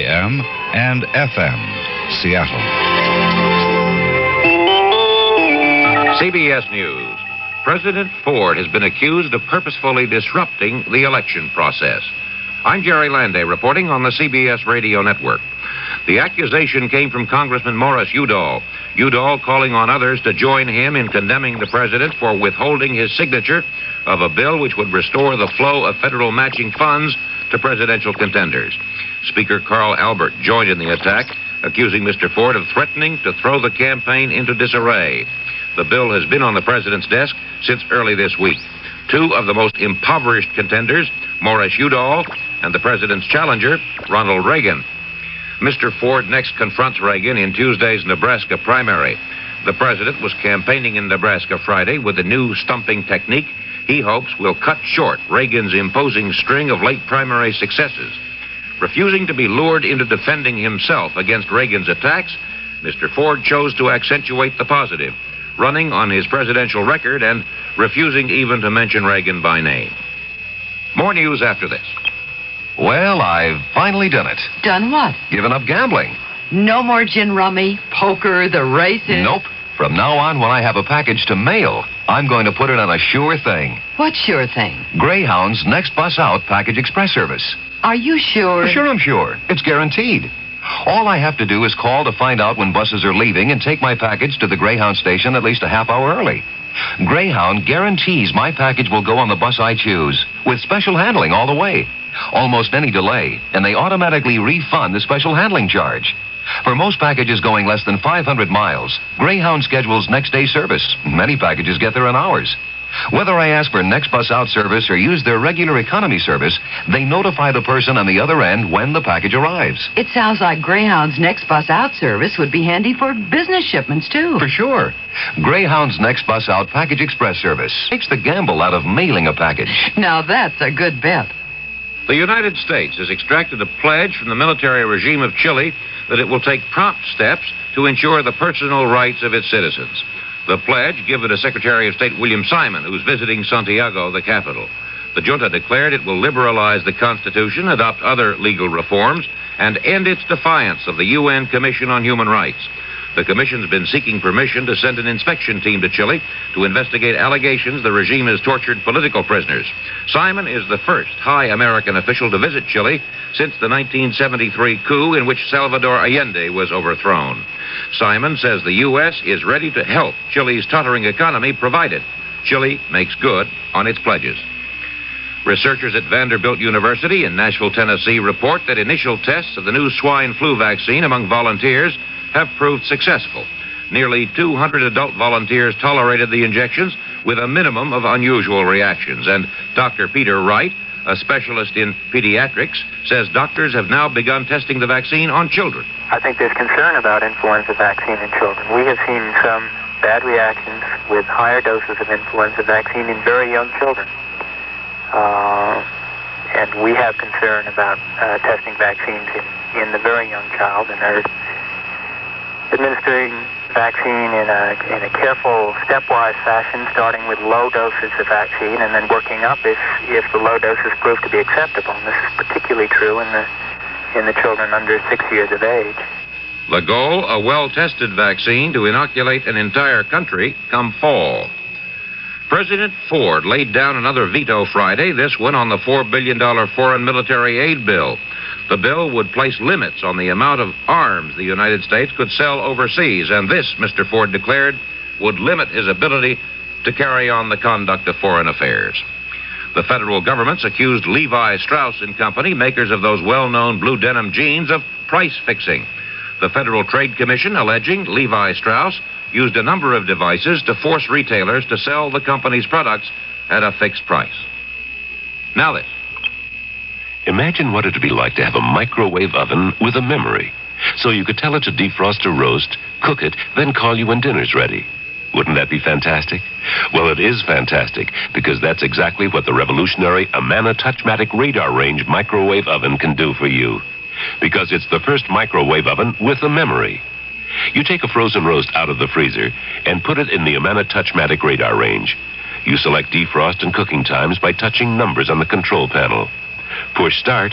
AM and FM, Seattle. CBS News. President Ford has been accused of purposefully disrupting the election process. I'm Jerry Landay reporting on the CBS radio network. The accusation came from Congressman Morris Udall. Udall calling on others to join him in condemning the president for withholding his signature of a bill which would restore the flow of federal matching funds to presidential contenders. Speaker Carl Albert joined in the attack, accusing Mr. Ford of threatening to throw the campaign into disarray. The bill has been on the president's desk since early this week. Two of the most impoverished contenders, Morris Udall and the president's challenger, Ronald Reagan. Mr. Ford next confronts Reagan in Tuesday's Nebraska primary. The president was campaigning in Nebraska Friday with a new stumping technique he hopes will cut short Reagan's imposing string of late primary successes. Refusing to be lured into defending himself against Reagan's attacks, Mr. Ford chose to accentuate the positive, running on his presidential record and refusing even to mention Reagan by name. More news after this. Well, I've finally done it. Done what? Given up gambling. No more gin rummy, poker, the races? Nope. From now on, when I have a package to mail, I'm going to put it on a sure thing. What sure thing? Greyhound's Next Bus Out Package Express Service. Are you sure? Sure, I'm sure. It's guaranteed. All I have to do is call to find out when buses are leaving and take my package to the Greyhound station at least a half hour early. Greyhound guarantees my package will go on the bus I choose, with special handling all the way. Almost any delay, and they automatically refund the special handling charge. For most packages going less than 500 miles, Greyhound schedules next-day service. Many packages get there in hours. Whether I ask for Next Bus Out service or use their regular economy service, they notify the person on the other end when the package arrives. It sounds like Greyhound's Next Bus Out service would be handy for business shipments, too. For sure. Greyhound's Next Bus Out Package Express service takes the gamble out of mailing a package. Now that's a good bet. The United States has extracted a pledge from the military regime of Chile that it will take prompt steps to ensure the personal rights of its citizens. The pledge given to Secretary of State William Simon, who's visiting Santiago, the capital. The junta declared it will liberalize the Constitution, adopt other legal reforms, and end its defiance of the UN Commission on Human Rights. The commission's been seeking permission to send an inspection team to Chile to investigate allegations the regime has tortured political prisoners. Simon is the first high American official to visit Chile since the 1973 coup in which Salvador Allende was overthrown. Simon says the U.S. is ready to help Chile's tottering economy, provided Chile makes good on its pledges. Researchers at Vanderbilt University in Nashville, Tennessee, report that initial tests of the new swine flu vaccine among volunteers have proved successful. Nearly 200 adult volunteers tolerated the injections with a minimum of unusual reactions. And Dr. Peter Wright, a specialist in pediatrics, says doctors have now begun testing the vaccine on children. I think there's concern about influenza vaccine in children. We have seen some bad reactions with higher doses of influenza vaccine in very young children. And we have concern about testing vaccines in the very young child, and are administering vaccine in a careful, stepwise fashion, starting with low doses of vaccine and then working up if the low doses prove to be acceptable. And this is particularly true in the children under 6 years of age. The goal, a well-tested vaccine to inoculate an entire country come fall. President Ford laid down another veto Friday, this one on the $4 billion foreign military aid bill. The bill would place limits on the amount of arms the United States could sell overseas, and this, Mr. Ford declared, would limit his ability to carry on the conduct of foreign affairs. The federal government's accused Levi Strauss & Company, makers of those well-known blue denim jeans, of price fixing. The Federal Trade Commission alleging Levi Strauss used a number of devices to force retailers to sell the company's products at a fixed price. Now this. Imagine what it would be like to have a microwave oven with a memory, so you could tell it to defrost a roast, cook it, then call you when dinner's ready. Wouldn't that be fantastic? Well, it is fantastic, because that's exactly what the revolutionary Amana Touchmatic Radar Range microwave oven can do for you. Because it's the first microwave oven with a memory. You take a frozen roast out of the freezer and put it in the Amana Touchmatic Radar Range. You select defrost and cooking times by touching numbers on the control panel. Push start,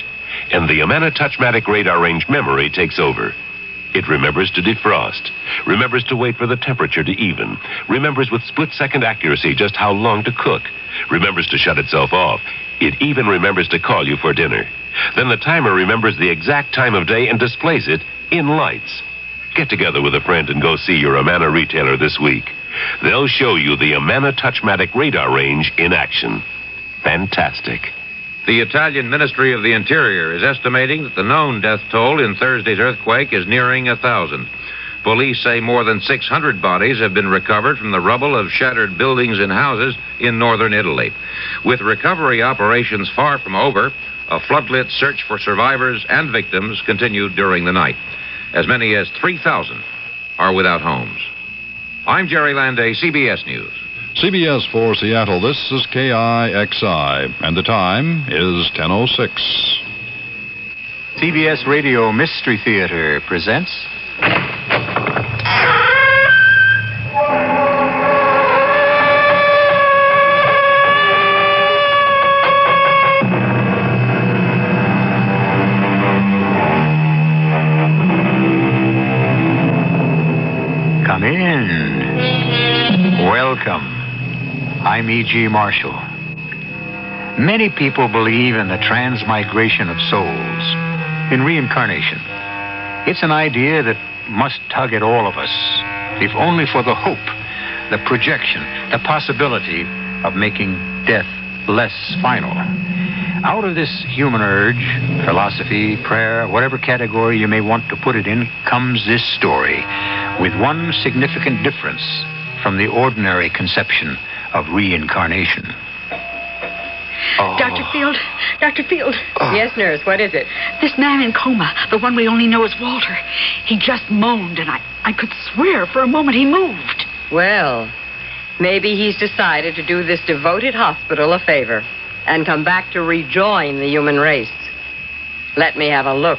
and the Amana Touchmatic radar range memory takes over. It remembers to defrost, remembers to wait for the temperature to even, remembers with split-second accuracy just how long to cook, remembers to shut itself off. It even remembers to call you for dinner. Then the timer remembers the exact time of day and displays it in lights. Get together with a friend and go see your Amana retailer this week. They'll show you the Amana Touchmatic radar range in action. Fantastic. The Italian Ministry of the Interior is estimating that the known death toll in Thursday's earthquake is nearing 1,000. Police say more than 600 bodies have been recovered from the rubble of shattered buildings and houses in northern Italy. With recovery operations far from over, a floodlit search for survivors and victims continued during the night. As many as 3,000 are without homes. I'm Jerry Landay, CBS News. CBS for Seattle, this is KIXI, and the time is 10:06. CBS Radio Mystery Theater presents... Come in. Welcome. I'm E.G. Marshall. Many people believe in the transmigration of souls, in reincarnation. It's an idea that must tug at all of us, if only for the hope, the projection, the possibility of making death less final. Out of this human urge, philosophy, prayer, whatever category you may want to put it in, comes this story, with one significant difference from the ordinary conception of reincarnation. Oh. Dr. Field. Yes, nurse, what is it? This man in coma, the one we only know as Walter, he just moaned, and I could swear for a moment he moved. Well, maybe he's decided to do this devoted hospital a favor and come back to rejoin the human race. Let me have a look.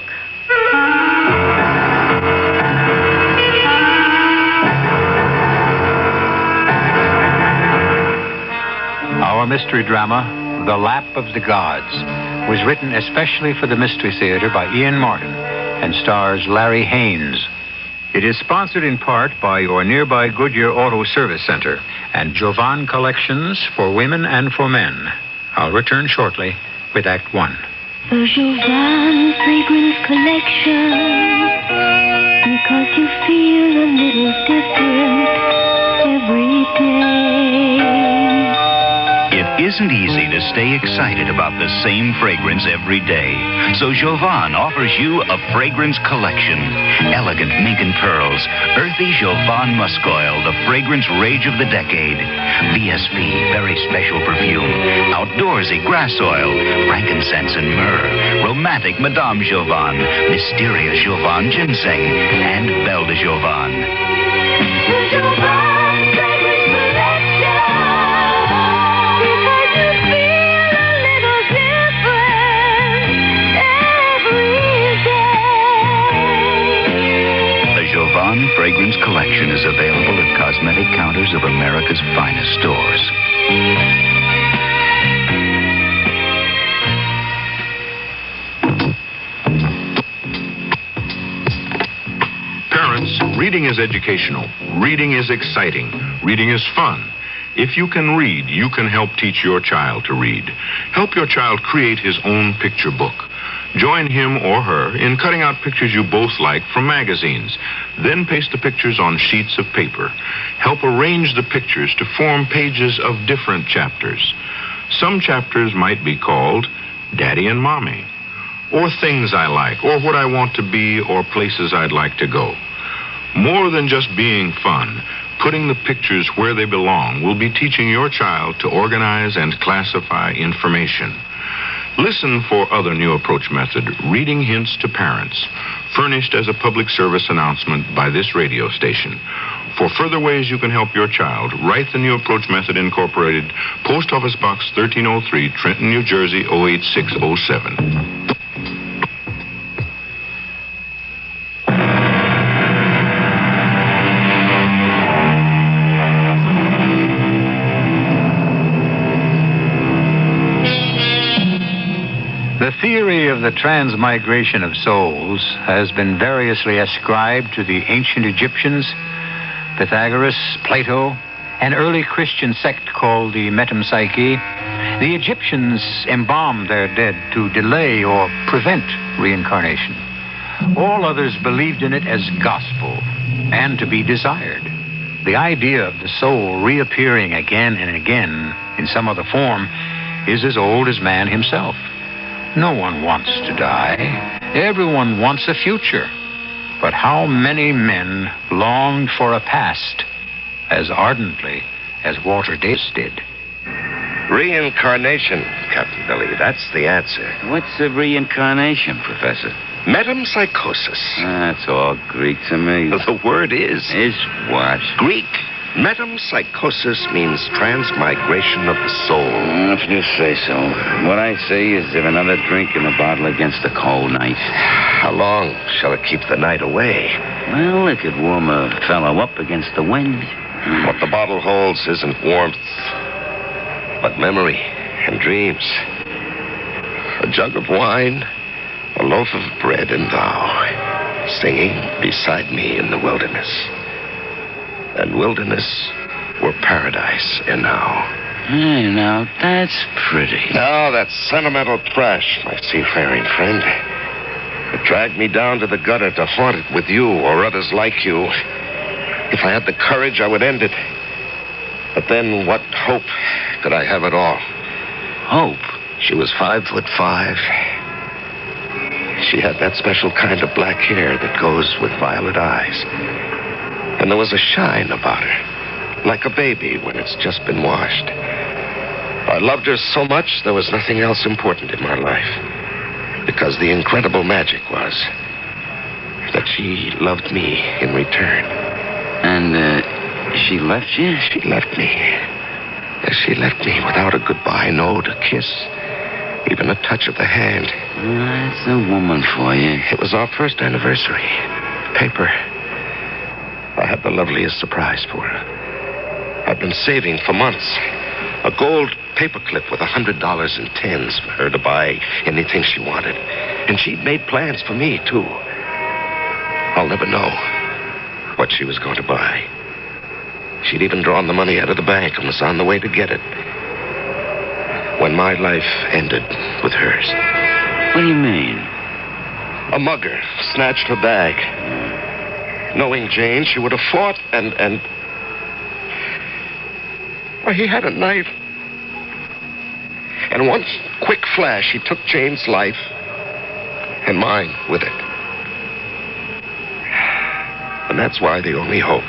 Our mystery drama, The Lap of the Gods, was written especially for the Mystery Theater by Ian Martin and stars Larry Haynes. It is sponsored in part by your nearby Goodyear Auto Service Center and Jovan Collections for women and for men. I'll return shortly with Act One. The Jovan Fragrance Collection, because you feel a little different every day. It isn't easy to stay excited about the same fragrance every day. So Jovan offers you a fragrance collection. Elegant mink and pearls, earthy Jovan musk oil, the fragrance rage of the decade. VSP, very special perfume. Outdoorsy grass oil, frankincense and myrrh. Romantic Madame Jovan, mysterious Jovan ginseng, and Belle de Jovan. Jovan Fragrance Collection is available at cosmetic counters of America's finest stores. Parents, reading is educational. Reading is exciting. Reading is fun. If you can read, you can help teach your child to read. Help your child create his own picture book. Join him or her in cutting out pictures you both like from magazines. Then paste the pictures on sheets of paper. Help arrange the pictures to form pages of different chapters. Some chapters might be called Daddy and Mommy, or Things I Like, or What I Want to Be, or Places I'd Like to Go. More than just being fun, putting the pictures where they belong will be teaching your child to organize and classify information. Listen for other new approach method, Reading Hints to Parents, furnished as a public service announcement by this radio station. For further ways you can help your child, write the New Approach Method Incorporated, Post Office Box 1303, Trenton, New Jersey, 08607. The theory of the transmigration of souls has been variously ascribed to the ancient Egyptians, Pythagoras, Plato, an early Christian sect called the Metempsyche. The Egyptians embalmed their dead to delay or prevent reincarnation. All others believed in it as gospel and to be desired. The idea of the soul reappearing again and again in some other form is as old as man himself. No one wants to die. Everyone wants a future. But how many men longed for a past as ardently as Walter Davis did? Reincarnation, Captain Billy. That's the answer. What's a reincarnation, Professor? Metempsychosis. That's all Greek to me. The word is. Is what? Greek. Metempsychosis means transmigration of the soul. If you say so. What I say is have another drink in the bottle against a cold night. How long shall it keep the night away? Well, it could warm a fellow up against the wind. What the bottle holds isn't warmth, but memory and dreams. A jug of wine, a loaf of bread, and thou singing beside me in the wilderness. And wilderness were paradise enow. Hey, now, that's pretty. Now, that's sentimental trash, my seafaring friend. It dragged me down to the gutter to haunt it with you or others like you. If I had the courage, I would end it. But then what hope could I have at all? Hope? She was 5'5". She had that special kind of black hair that goes with violet eyes. And there was a shine about her, like a baby when it's just been washed. I loved her so much there was nothing else important in my life. Because the incredible magic was that she loved me in return. And, she left you? She left me. Yes, she left me without a goodbye note, a kiss, even a touch of the hand. That's a woman for you. It was our first anniversary. Paper. I had the loveliest surprise for her. I'd been saving for months. A gold paperclip with $100 in tens for her to buy anything she wanted. And she'd made plans for me, too. I'll never know what she was going to buy. She'd even drawn the money out of the bank and was on the way to get it when my life ended with hers. What do you mean? A mugger snatched her bag. Knowing Jane, she would have fought and... Well, he had a knife. And one quick flash, he took Jane's life and mine with it. And that's why the only hope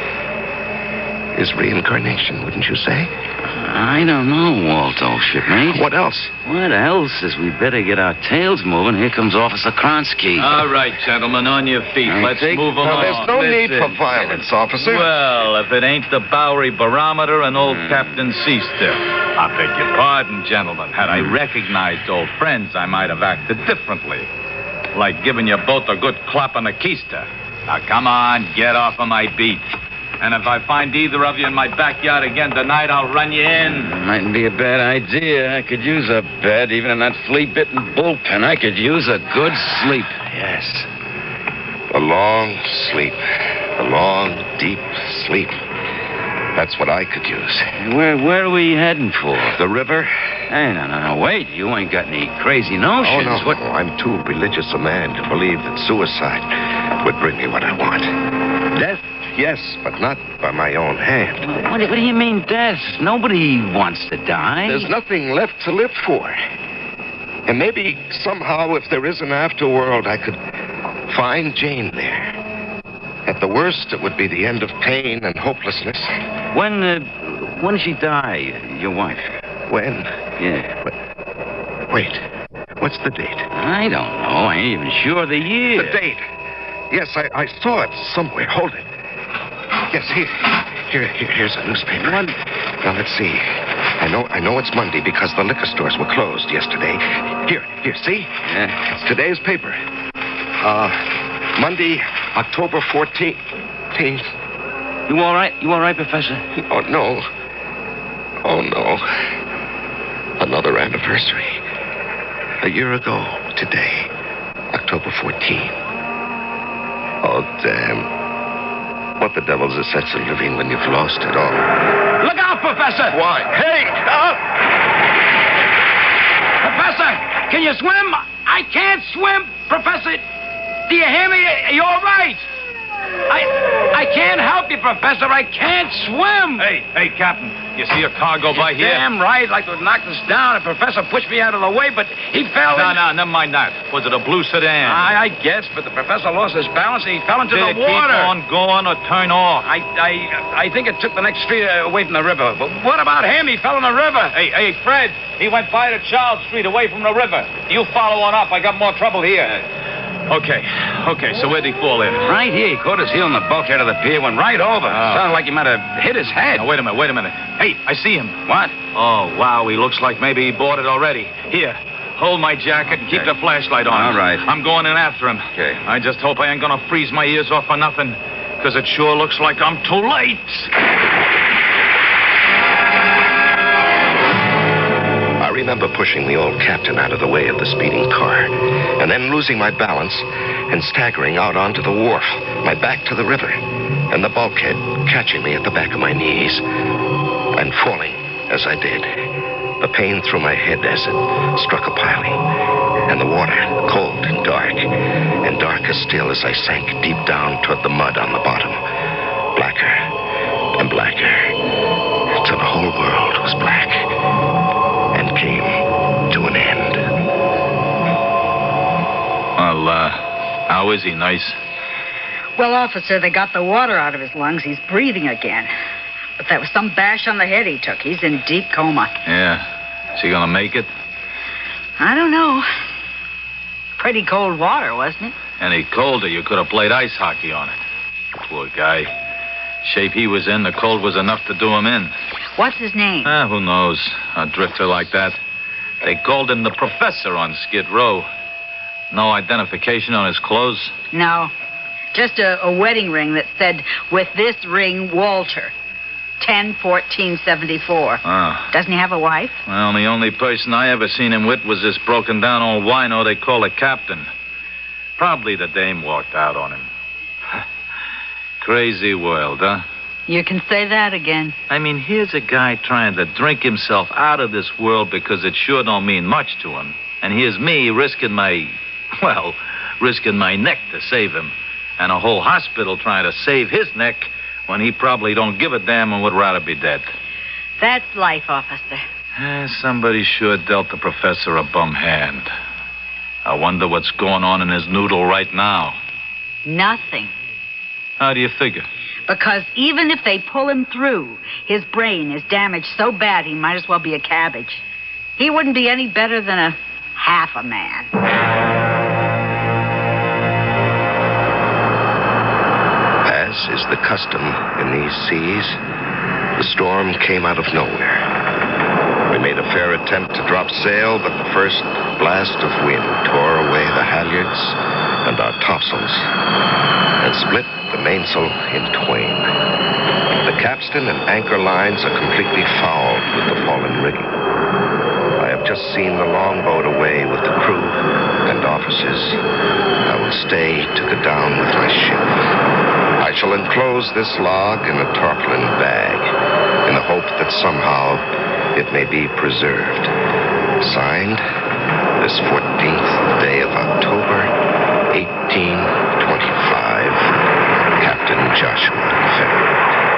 is reincarnation, wouldn't you say? I don't know, Walt, old shipmate. What else? What else is we better get our tails moving. Here comes Officer Kronsky. All right, gentlemen, on your feet. Let's move along. There's no need for violence, officer. Well, if it ain't the Bowery Barometer and old Captain Seaster. I beg your pardon, gentlemen. Had I recognized old friends, I might have acted differently. Like giving you both a good clap on the keister. Now, come on, get off of my beat. And if I find either of you in my backyard again tonight, I'll run you in. Mightn't be a bad idea. I could use a bed, even in that flea-bitten bullpen. I could use a good sleep. Yes. A long sleep. A long, deep sleep. That's what I could use. Where are we heading for? The river. Hey, no, wait. You ain't got any crazy notions. Oh, no. What? I'm too religious a man to believe that suicide would bring me what I want. Death, yes, but not by my own hand. What do you mean, death? Nobody wants to die. There's nothing left to live for. And maybe somehow, if there is an afterworld, I could find Jane there. At the worst, it would be the end of pain and hopelessness. When did she die, your wife? When? Yeah. Wait. What's the date? I don't know. I ain't even sure the year. The date. Yes, I saw it somewhere. Hold it. Yes, here's a newspaper. What? Now, let's see. I know it's Monday because the liquor stores were closed yesterday. Here, see? Yeah. It's today's paper. Monday, October 14th. You all right? You all right, Professor? Oh, no. Oh, no. Another anniversary. A year ago today, October 14. Oh, damn. What the devil's the sense of living when you've lost it all? Look out, Professor! Why? Hey! Professor, can you swim? I can't swim, Professor. Do you hear me? Are you all right? I can't help you, Professor. I can't swim. Hey, Captain. You see a car go by here? Damn right. Like to knock us down. The Professor pushed me out of the way, but he fell in. No, never mind that. Was it a blue sedan? I guess, but the Professor lost his balance and he fell into the Did it water. keep on going or turn off? I think it took the next street away from the river. But what about him? He fell in the river. Hey, Fred. He went by the Charles Street away from the river. You follow on up. I got more trouble here. Okay, so where'd he fall in? Right here. He caught his heel in the bulkhead of the pier, went right over. Sounded like he might have hit his head. Now, wait a minute. Hey, I see him. What? Oh, wow, he looks like maybe he bought it already. Here, hold my jacket and keep the flashlight on. All right. I'm going in after him. Okay. I just hope I ain't gonna freeze my ears off for nothing, because it sure looks like I'm too late. I remember pushing the old captain out of the way of the speeding car, and then losing my balance and staggering out onto the wharf, my back to the river, and the bulkhead catching me at the back of my knees, and falling as I did. The pain through my head as it struck a piling, and the water cold and darker still as I sank deep down toward the mud on the bottom, blacker and blacker, till the whole world was black. And came to an end. Well, how is he? Nice? Well, officer, they got the water out of his lungs. He's breathing again. But that was some bash on the head he took. He's in deep coma. Yeah. Is he gonna make it? I don't know. Pretty cold water, wasn't it? Any colder, you could have played ice hockey on it. Poor guy. Shape he was in, the cold was enough to do him in. What's his name? Who knows? A drifter like that. They called him the Professor on Skid Row. No identification on his clothes? No. Just a wedding ring that said, "With this ring, Walter. 10/14/74. Oh. Doesn't he have a wife? Well, the only person I ever seen him with was this broken down old wino they call a captain. Probably the dame walked out on him. Crazy world, huh? You can say that again. I mean, here's a guy trying to drink himself out of this world because it sure don't mean much to him. And here's me risking my neck to save him. And a whole hospital trying to save his neck when he probably don't give a damn and would rather be dead. That's life, officer. Somebody sure dealt the Professor a bum hand. I wonder what's going on in his noodle right now. Nothing. How do you figure? Because even if they pull him through, his brain is damaged so bad he might as well be a cabbage. He wouldn't be any better than a half a man. As is the custom in these seas, the storm came out of nowhere. We made a fair attempt to drop sail, but the first blast of wind tore away the halyards and our topsails and split the mainsail in twain. The capstan and anchor lines are completely fouled with the fallen rigging. I have just seen the longboat away with the crew and officers. I will stay to go down with my ship. I shall enclose this log in a tarpaulin bag in the hope that somehow it may be preserved. Signed, this 14th day of October, 1825, Captain Joshua Farragut.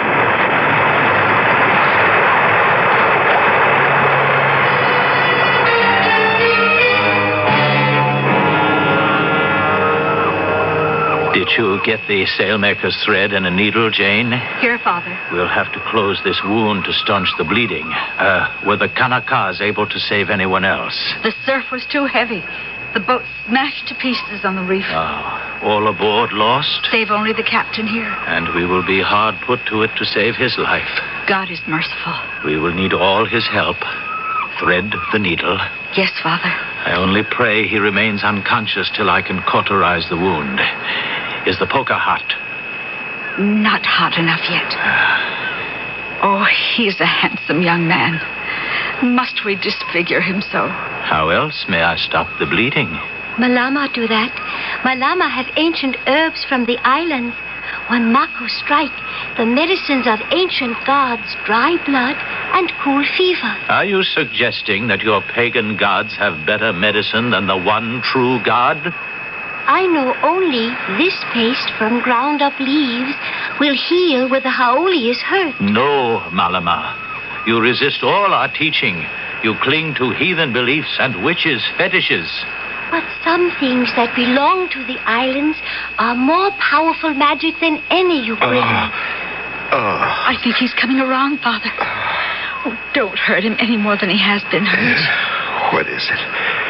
Did you get the sailmaker's thread and a needle, Jane? Here, Father. We'll have to close this wound to staunch the bleeding. Were the Kanakas able to save anyone else? The surf was too heavy. The boat smashed to pieces on the reef. All aboard lost? Save only the captain here. And we will be hard put to it to save his life. God is merciful. We will need all his help. Thread the needle. Yes, Father. I only pray he remains unconscious till I can cauterize the wound. Is the poker hot? Not hot enough yet. Oh, he's a handsome young man. Must we disfigure him so? How else may I stop the bleeding? Malama do that. Malama has ancient herbs from the islands. When Mako strike, the medicines of ancient gods dry blood and cool fever. Are you suggesting that your pagan gods have better medicine than the one true god? I know only this paste from ground up leaves will heal where the haoli is hurt. No, Malama. You resist all our teaching. You cling to heathen beliefs and witches' fetishes. But some things that belong to the islands are more powerful magic than any you bring. I think he's coming around, Father. Oh, don't hurt him any more than he has been hurt. What is it?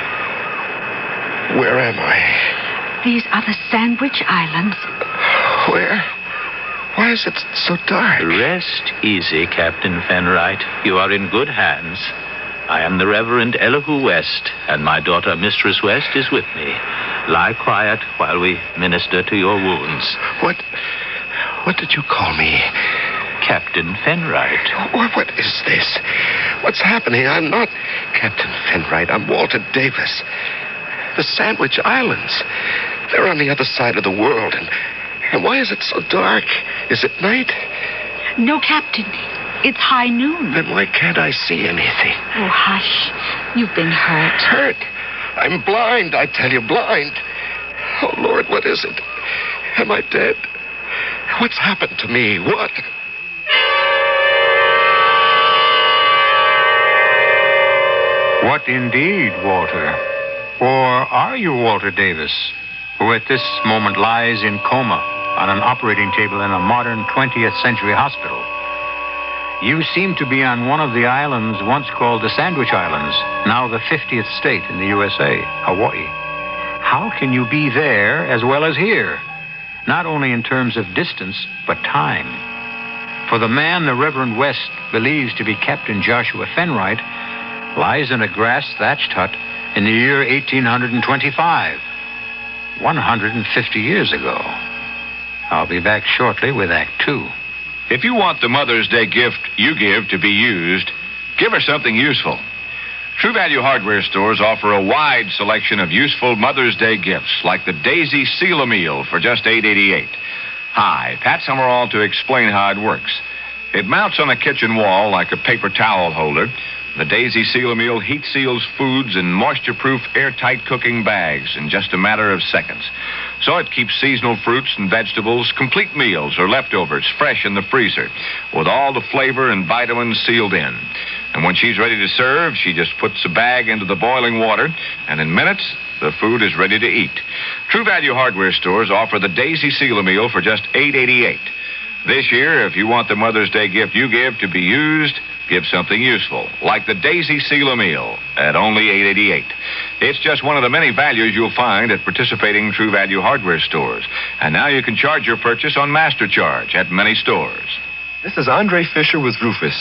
Where am I? These are the Sandwich Islands. Where? Why is it so dark? Rest easy, Captain Fenright. You are in good hands. I am the Reverend Elihu West, and my daughter, Mistress West, is with me. Lie quiet while we minister to your wounds. What did you call me? Captain Fenright. What is this? What's happening? I'm not Captain Fenright. I'm Walter Davis. The Sandwich Islands. They're on the other side of the world. And why is it so dark? Is it night? No, Captain. It's high noon. Then why can't I see anything? Oh, hush. You've been hurt. Hurt? I'm blind, I tell you, blind. Oh, Lord, what is it? Am I dead? What's happened to me? What? What indeed, Walter? Or are you Walter Davis, who at this moment lies in coma on an operating table in a modern 20th century hospital? You seem to be on one of the islands once called the Sandwich Islands, now the 50th state in the USA, Hawaii. How can you be there as well as here? Not only in terms of distance, but time. For the man the Reverend West believes to be Captain Joshua Fenright lies in a grass-thatched hut in the year 1825, 150 years ago. I'll be back shortly with Act Two. If you want the Mother's Day gift you give to be used, give her something useful. True Value hardware stores offer a wide selection of useful Mother's Day gifts, like the Daisy Seal-A-Meal for just $8.88. Hi, Pat Summerall to explain how it works. It mounts on a kitchen wall like a paper towel holder. The Daisy Seal-A-Meal heat seals foods in moisture-proof, airtight cooking bags in just a matter of seconds. So it keeps seasonal fruits and vegetables, complete meals, or leftovers fresh in the freezer, with all the flavor and vitamins sealed in. And when she's ready to serve, she just puts the bag into the boiling water, and in minutes, the food is ready to eat. True Value hardware stores offer the Daisy Seal-A-Meal for just $8.88. This year, if you want the Mother's Day gift you give to be used, give something useful, like the Daisy Seal-A-Meal at only $8.88. It's just one of the many values you'll find at participating True Value hardware stores. And now you can charge your purchase on Master Charge at many stores. This is Andre Fisher with Rufus.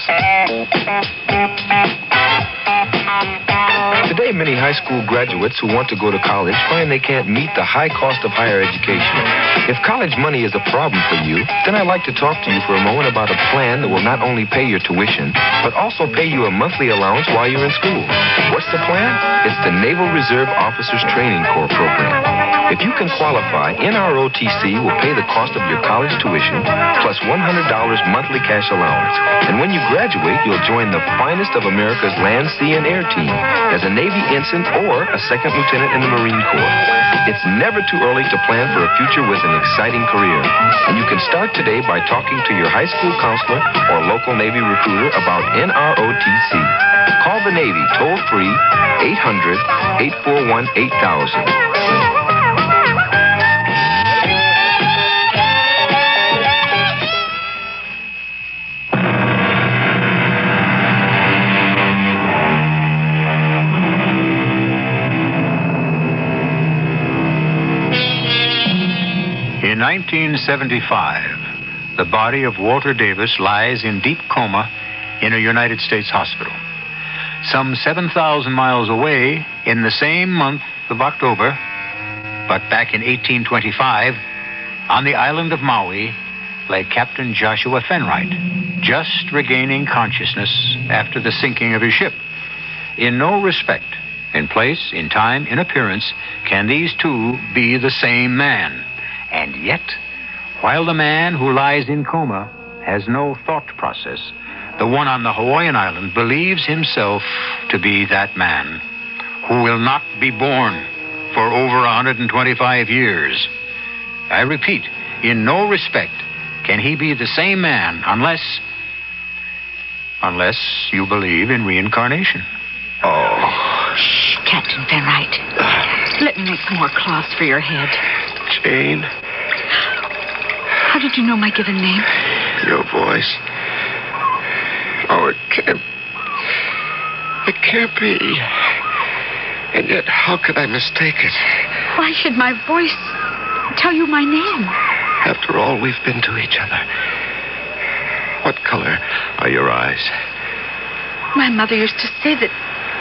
Today, many high school graduates who want to go to college find they can't meet the high cost of higher education. If college money is a problem for you, then I'd like to talk to you for a moment about a plan that will not only pay your tuition, but also pay you a monthly allowance while you're in school. What's the plan? It's the Naval Reserve Officers Training Corps program. If you can qualify, NROTC will pay the cost of your college tuition plus $100 monthly cash allowance. And when you graduate, you'll join the finest of America's land, sea, and air team as a Navy ensign or a second lieutenant in the Marine Corps. It's never too early to plan for a future with an exciting career. And you can start today by talking to your high school counselor or local Navy recruiter about NROTC. Call the Navy toll-free 800-841-8000. In 1975, the body of Walter Davis lies in deep coma in a United States hospital. Some 7,000 miles away, in the same month of October, but back in 1825, on the island of Maui, lay Captain Joshua Fenright, just regaining consciousness after the sinking of his ship. In no respect, in place, in time, in appearance, can these two be the same man. And yet, while the man who lies in coma has no thought process, the one on the Hawaiian island believes himself to be that man who will not be born for over 125 years. I repeat, in no respect can he be the same man unless you believe in reincarnation. Oh. Shh, Captain Fenright. Let me make some more cloths for your head. Jane. How did you know my given name? Your voice. Oh, it can't be. And yet, how could I mistake it? Why should my voice tell you my name? After all we've been to each other. What color are your eyes? My mother used to say that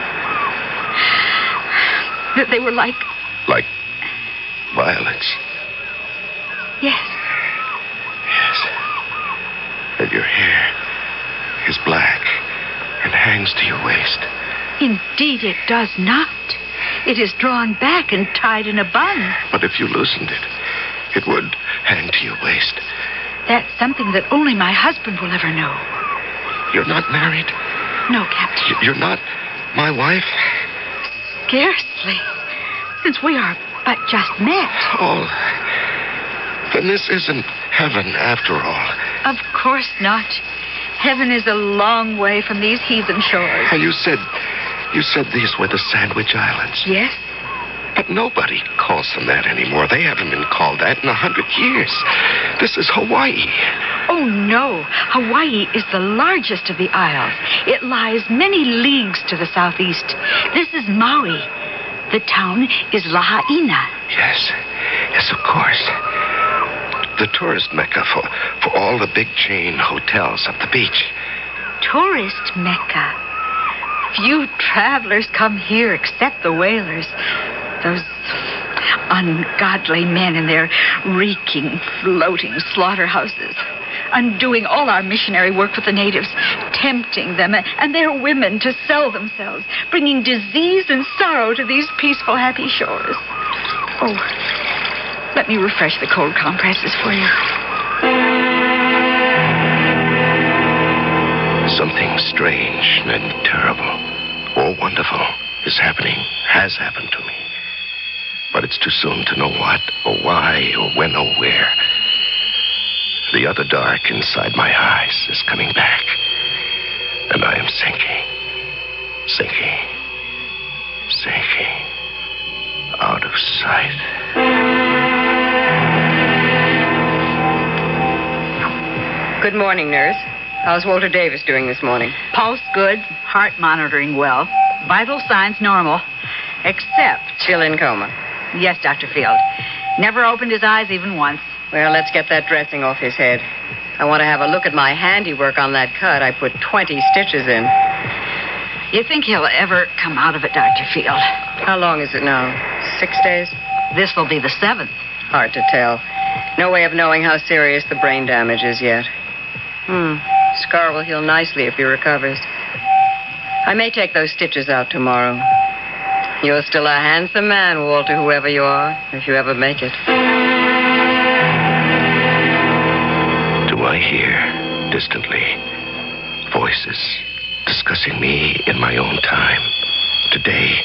they were like... Like violets? Yes. Yes. And your hair is black and hangs to your waist. Indeed, it does not. It is drawn back and tied in a bun. But if you loosened it, it would hang to your waist. That's something that only my husband will ever know. You're not married? No, Captain. You're not my wife? Scarcely. Since we are but just met. Oh, then this isn't heaven after all. Of course not. Heaven is a long way from these heathen shores. You said these were the Sandwich Islands. Yes. But nobody calls them that anymore. They haven't been called that in 100 years. This is Hawaii. Oh, no. Hawaii is the largest of the isles. It lies many leagues to the southeast. This is Maui. The town is Lahaina. Yes. Yes, of course. The tourist mecca for all the big chain hotels up the beach. Tourist mecca. Few travelers come here except the whalers. Those ungodly men in their reeking, floating slaughterhouses, undoing all our missionary work with the natives, tempting them and their women to sell themselves, bringing disease and sorrow to these peaceful, happy shores. Oh, let me refresh the cold compresses for you. Something strange and terrible or wonderful has happened to me. But it's too soon to know what, or why, or when, or where. The other dark inside my eyes is coming back. And I am sinking, out of sight. Good morning, nurse. How's Walter Davis doing this morning? Pulse good, heart monitoring well, vital signs normal, except... Still in coma? Yes, Dr. Field. Never opened his eyes even once. Well, let's get that dressing off his head. I want to have a look at my handiwork on that cut. I put 20 stitches in. You think he'll ever come out of it, Dr. Field? How long is it now? 6 days? This will be the 7th. Hard to tell. No way of knowing how serious the brain damage is yet. Scar will heal nicely if he recovers. I may take those stitches out tomorrow. You're still a handsome man, Walter, whoever you are, if you ever make it. Do I hear, distantly, voices discussing me in my own time, today?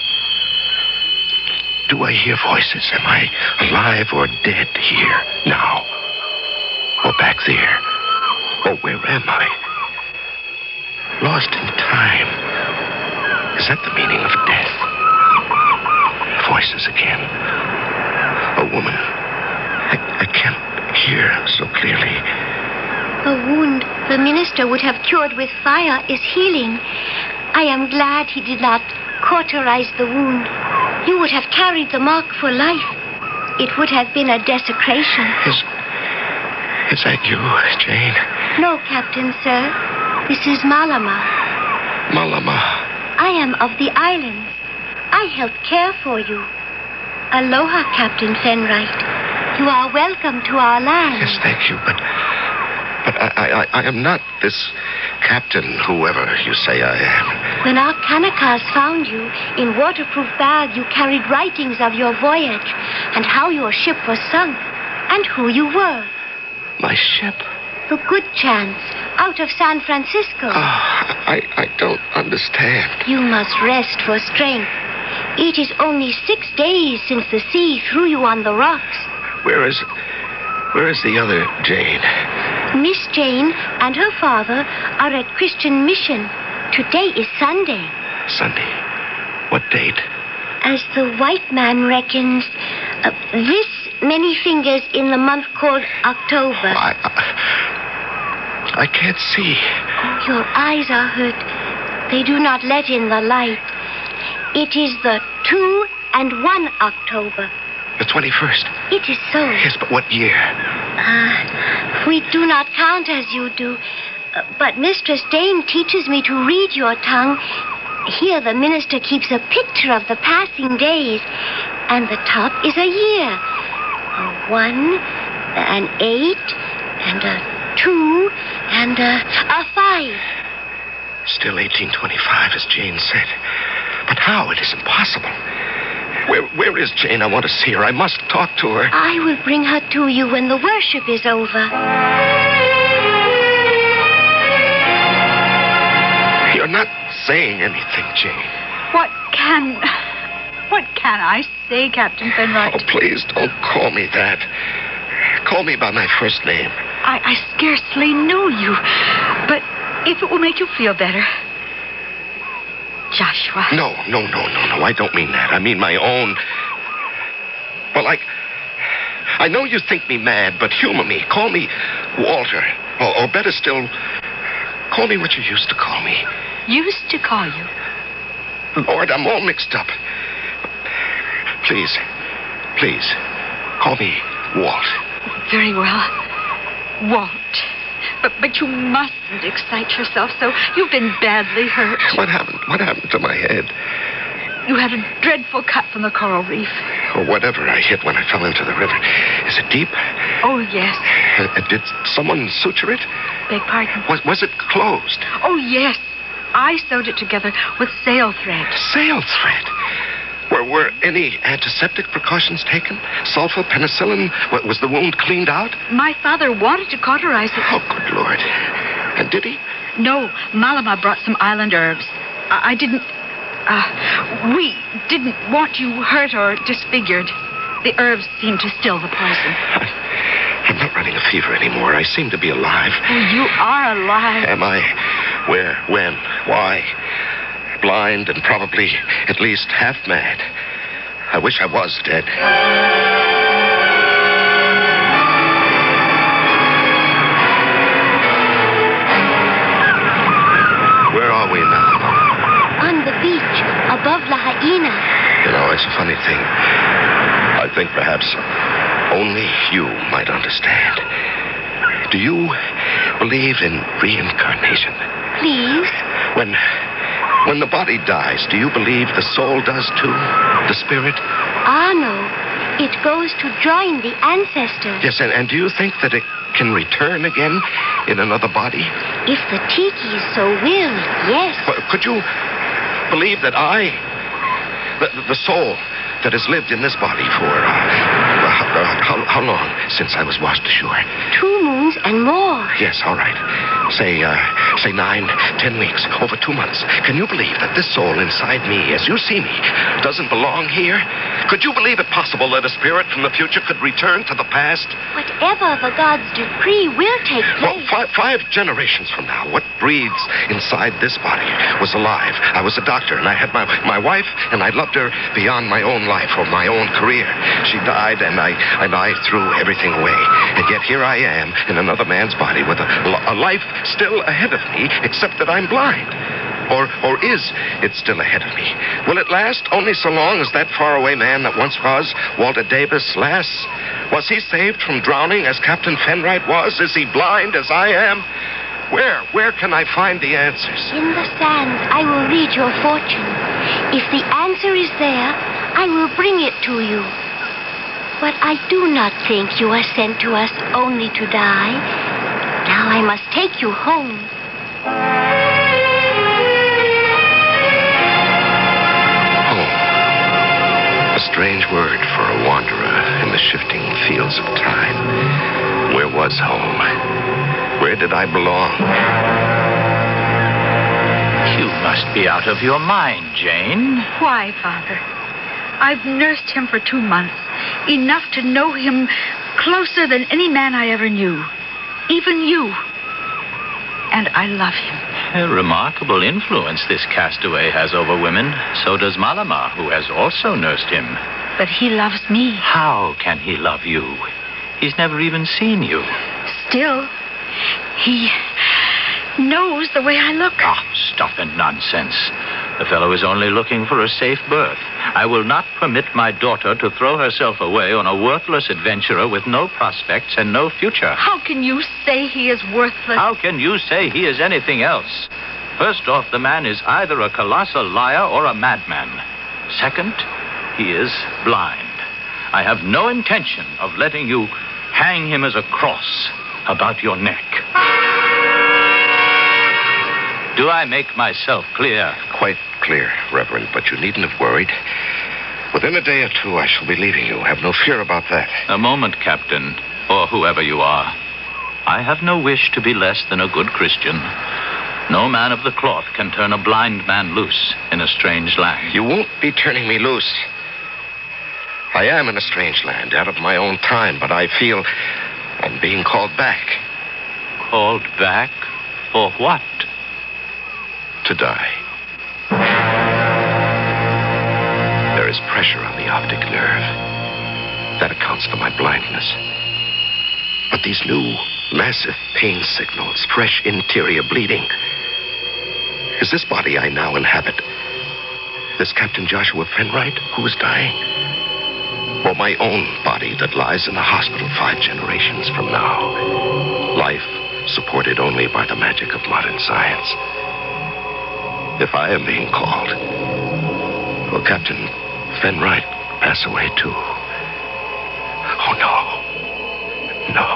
Do I hear voices? Am I alive or dead here, now? Or back there? Or where am I? Lost in time. Is that the meaning of death? Voices again. A woman. I can't hear so clearly. The wound the minister would have cured with fire is healing. I am glad he did not cauterize the wound. You would have carried the mark for life. It would have been a desecration. Is that you, Jane? No, Captain, sir. This is Malama. Malama. I am of the islands. I help care for you. Aloha, Captain Fenright. You are welcome to our land. Yes, thank you, but But I am not this captain, whoever you say I am. When our Kanakas found you, in waterproof bag you carried writings of your voyage and how your ship was sunk and who you were. My ship? The Good Chance, out of San Francisco. I don't understand. You must rest for strength. It is only 6 days since the sea threw you on the rocks. Where is the other Jane? Miss Jane and her father are at Christian Mission. Today is Sunday. Sunday? What date? As the white man reckons, this many fingers in the month called October. I can't see. Your eyes are hurt. They do not let in the light. It is the 2 and 1 October. The 21st? It is so. Yes, but what year? We do not count as you do. But Mistress Dane teaches me to read your tongue. Here the minister keeps a picture of the passing days. And the top is a year. A 1, an 8, and a 2, and a 5. Still 1825, as Jane said. But how? It is impossible. Where is Jane? I want to see her. I must talk to her. I will bring her to you when the worship is over. You're not saying anything, Jane. What can I say, Captain Fenright? Oh, please don't call me that. Call me by my first name. I scarcely know you, but if it will make you feel better. Joshua. No. I don't mean that. I mean my own. Well, I know you think me mad, but humor me. Call me Walter. Or better still, call me what you used to call me. Used to call you? Lord, I'm all mixed up. Please, call me Walt. Very well. Walt. But you mustn't excite yourself so. You've been badly hurt. What happened to my head? You had a dreadful cut from the coral reef. Or whatever I hit when I fell into the river. Is it deep? Oh, yes. Did someone suture it? Beg pardon? Was it closed? Oh, yes. I sewed it together with sail thread. Sail thread? Were any antiseptic precautions taken? Sulfur, penicillin? Was the wound cleaned out? My father wanted to cauterize it. Oh, good Lord. And did he? No. Malama brought some island herbs. I didn't... we didn't want you hurt or disfigured. The herbs seemed to still the poison. I'm not running a fever anymore. I seem to be alive. Oh, you are alive. Am I? Where? When? Why? Blind and probably at least half mad. I wish I was dead. Where are we now? On the beach, above La Haina. You know, it's a funny thing. I think perhaps only you might understand. Do you believe in reincarnation? Please? When the body dies, do you believe the soul does too? The spirit? No. It goes to join the ancestors. Yes, and do you think that it can return again in another body? If the tikis so will, yes. Well, could you believe that the soul that has lived in this body for, how long since I was washed ashore? 2 moons and more. Yes, all right. Say 9, 10 weeks, over 2 months. Can you believe that this soul inside me, as you see me, doesn't belong here? Could you believe it possible that a spirit from the future could return to the past? Whatever the gods decree will take place. Well, 5 generations from now, what breathes inside this body was alive. I was a doctor, and I had my wife, and I loved her beyond my own life or my own career. She died, and I threw everything away. And yet here I am in another man's body with a life still ahead of me, except that I'm blind. Or is it still ahead of me? Will it last only so long as that faraway man that once was, Walter Davis, lasts? Was he saved from drowning as Captain Fenright was? Is he blind as I am? Where can I find the answers? In the sands, I will read your fortune. If the answer is there, I will bring it to you. But I do not think you are sent to us only to die. Now I must take you home. A strange word for a wanderer in the shifting fields of time. Where was home? Where did I belong? You must be out of your mind, Jane. Why, Father? I've nursed him for 2 months. Enough to know him closer than any man I ever knew. Even you. And I love him. A remarkable influence this castaway has over women. So does Malamar, who has also nursed him. But he loves me. How can he love you? He's never even seen you. Still, he knows the way I look. Ah, stuff and nonsense. The fellow is only looking for a safe berth. I will not permit my daughter to throw herself away on a worthless adventurer with no prospects and no future. How can you say he is worthless? How can you say he is anything else? First off, the man is either a colossal liar or a madman. Second, he is blind. I have no intention of letting you hang him as a cross about your neck. Do I make myself clear? Quite clear, Reverend, but you needn't have worried. Within a day or two, I shall be leaving you. Have no fear about that. A moment, Captain, or whoever you are. I have no wish to be less than a good Christian. No man of the cloth can turn a blind man loose in a strange land. You won't be turning me loose. I am in a strange land, out of my own time, but I feel I'm being called back. Called back? For what? To die. There is pressure on the optic nerve. That accounts for my blindness. But these new, massive pain signals, fresh interior bleeding. Is this body I now inhabit this Captain Joshua Fenright who is dying? Or my own body that lies in the hospital 5 generations from now? Life supported only by the magic of modern science. If I am being called, will Captain Fenright pass away too? Oh, no. No.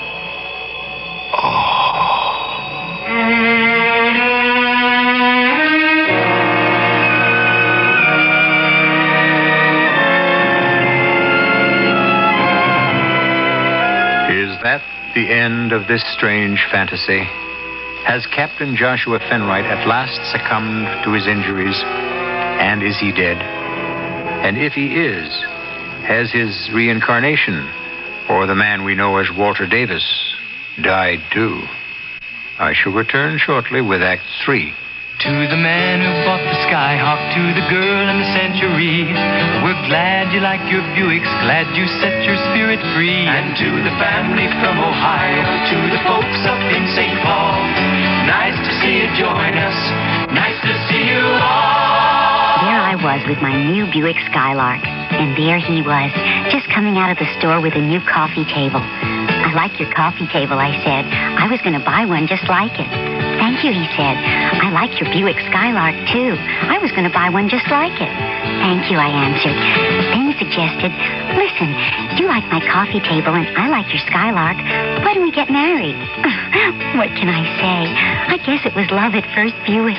Is that the end of this strange fantasy? Has Captain Joshua Fenright at last succumbed to his injuries? And is he dead? And if he is, has his reincarnation, or the man we know as Walter Davis, died too? I shall return shortly with Act 3. To the man who bought the Skyhawk, to the girl in the Century, we're glad you like your Buicks, glad you set your spirit free. And to the family from Ohio, to the folks up in St. Paul, nice to see you join us, nice to see you all. There I was with my new Buick Skylark, and there he was, just coming out of the store with a new coffee table. I like your coffee table, I said. I was going to buy one just like it. Thank you, he said. I like your Buick Skylark, too. I was going to buy one just like it. Thank you, I answered. Then he suggested, listen, you like my coffee table and I like your Skylark. Why don't we get married? What can I say? I guess it was love at first Buick.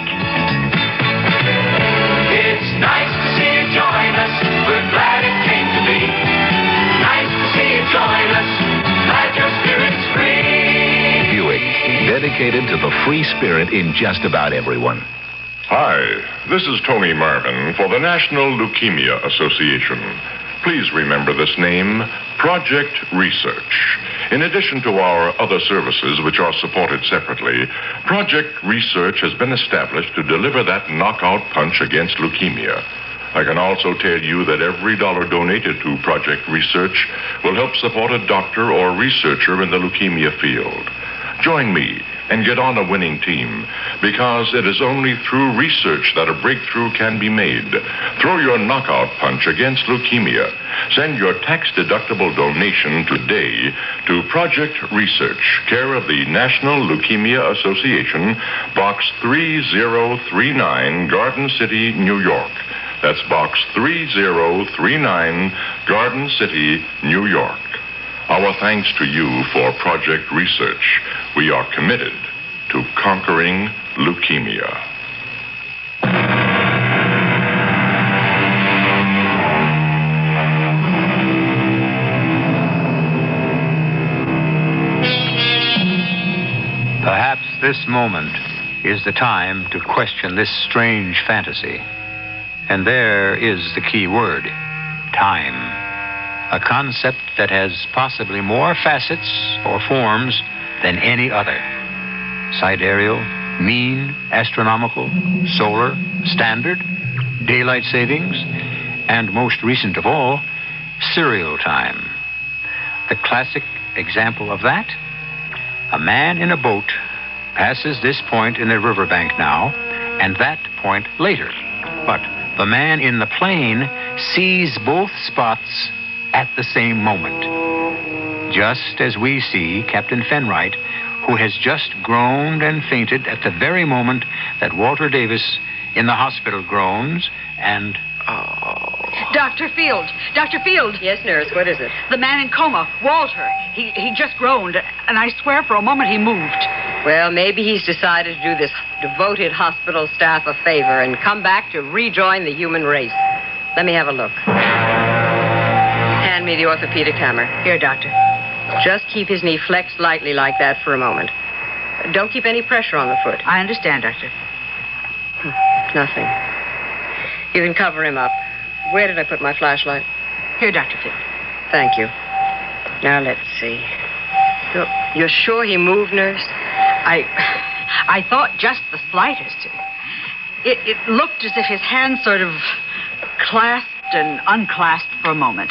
It's nice to see you join us. We're glad it came to be. Nice to see you join us. Glad your spirit's free. Buick, dedicated to the free spirit in just about everyone. Hi, this is Tony Marvin for the National Leukemia Association. Please remember this name, Project Research. In addition to our other services, which are supported separately, Project Research has been established to deliver that knockout punch against leukemia. I can also tell you that every dollar donated to Project Research will help support a doctor or researcher in the leukemia field. Join me and get on a winning team, because it is only through research that a breakthrough can be made. Throw your knockout punch against leukemia. Send your tax-deductible donation today to Project Research, care of the National Leukemia Association, Box 3039, Garden City, New York. That's Box 3039, Garden City, New York. Our thanks to you for Project Research. We are committed to conquering leukemia. Perhaps this moment is the time to question this strange fantasy. And there is the key word, time. A concept that has possibly more facets or forms than any other. Sidereal, mean, astronomical, solar, standard, daylight savings, and most recent of all, serial time. The classic example of that? A man in a boat passes this point in the riverbank now, and that point later. But the man in the plane sees both spots at the same moment. Just as we see Captain Fenright, who has just groaned and fainted at the very moment that Walter Davis in the hospital groans and... Dr. Field! Dr. Field! Yes, nurse, what is it? The man in coma, Walter. He just groaned, and I swear for a moment he moved. Well, maybe he's decided to do this devoted hospital staff a favor and come back to rejoin the human race. Let me have a look. Hand me the orthopedic hammer. Here, doctor. Just keep his knee flexed lightly like that for a moment. Don't keep any pressure on the foot. I understand, doctor. Nothing. You can cover him up. Where did I put my flashlight? Here, Dr. Field. Thank you. Now, let's see. You're sure he moved, nurse? I thought just the slightest. It looked as if his hands sort of clasped and unclasped for a moment.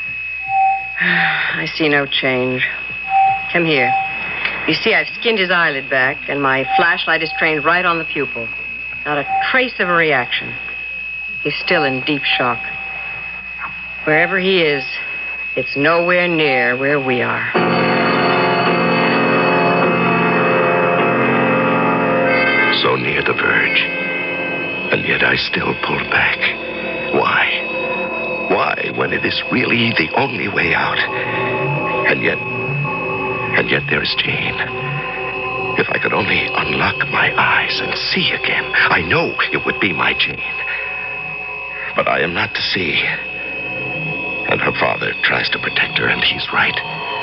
I see no change. Come here. You see, I've skinned his eyelid back, and my flashlight is trained right on the pupil. Not a trace of a reaction. He's still in deep shock. Wherever he is, it's nowhere near where we are. So near the verge. And yet I still pull back. Why? Why, when it is really the only way out? And yet there is Jane. If I could only unlock my eyes and see again, I know it would be my Jane. But I am not to see. And her father tries to protect her, and he's right.